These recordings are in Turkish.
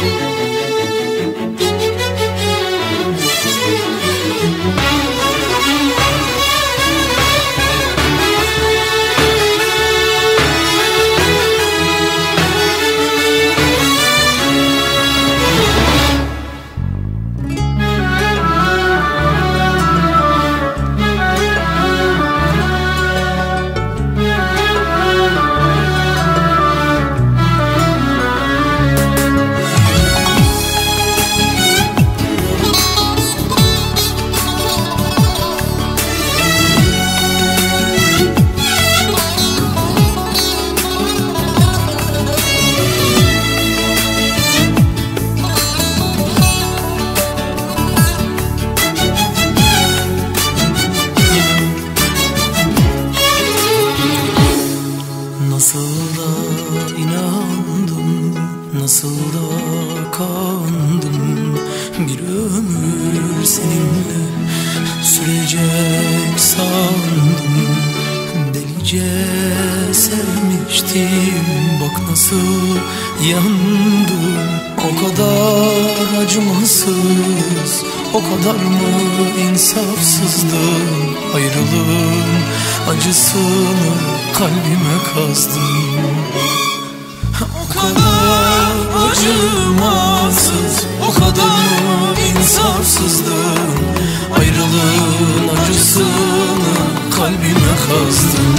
Nasıl da kandım, bir ömür seninle sürecek sandım. Delice sevmiştim, bak nasıl yandım. O kadar acımasız, o kadar mı insafsızdım. Ayrılığın acısını kalbime kazdım. O kadar acımasız, o kadar mı insafsızdım. Ayrılığın acısını kalbime kazdım.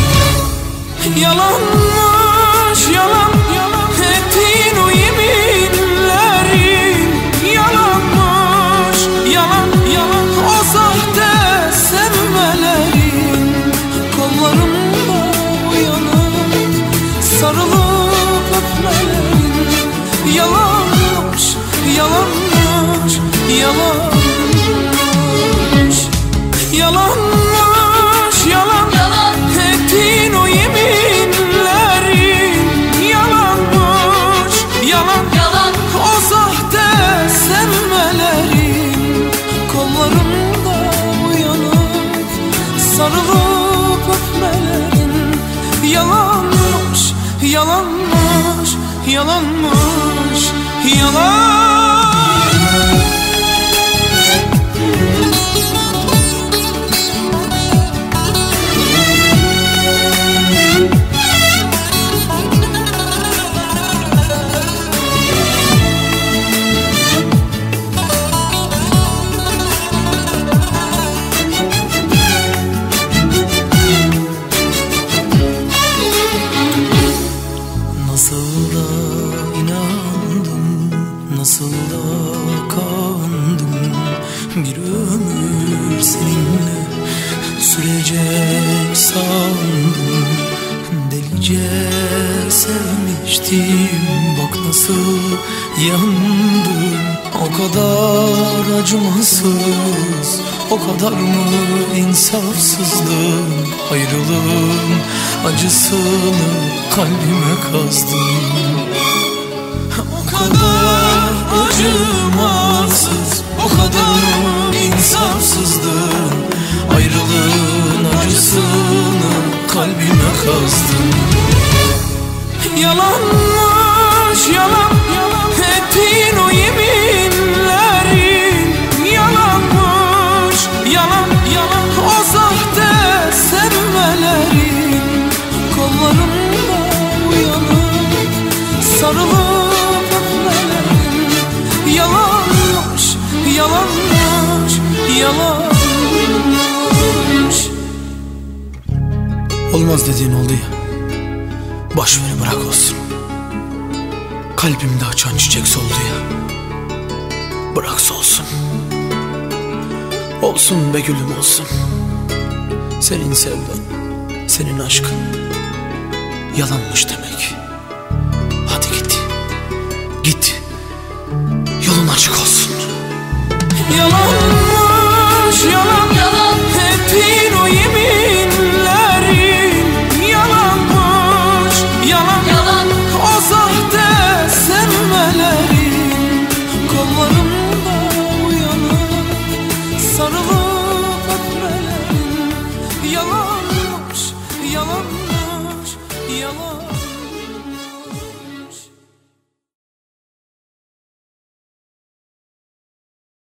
Yalanmış yalan, ettiğin o yeminlerin. Yalanmış yalan, o sahte sevmelerin. Kollarımda uyanıp sarılıp öpmelerin. Yalanmış, yalanmış, yalanmış. Yalanmış yalan, ettiğin o yeminlerin. Yalanmış yalan, o sahte sevmelerin. Kollarımda uyanıp sarılıp öpmelerin. Yalanmış, yalanmış, yalanmış, yalan. Nasıl da kandım, bir ömür seninle sürecek sandım. Delice sevmiştim, bak nasıl yandım. O kadar acımasız, o kadar mı insafsızdım. Ayrılığın acısını kalbime kazdım. O kadar acımasız, o kadar mı insafsızdım. Ayrılığın acısını kalbime kazdım. Yalanmış yalan, ettiğin o yeminlerin. Yalanmış yalan, o sahte sevmelerin. Kollarımda uyanıp sarılıp öpmelerin. Yalanmış, yalanmış, yalanmış. Olmaz dediğin oldu ya, boş ver bırak olsun. Kalbimde açan çiçek soldu ya, bırak solsun. Olsun be gülüm olsun. Senin sevdan, senin aşkın yalanmış demek.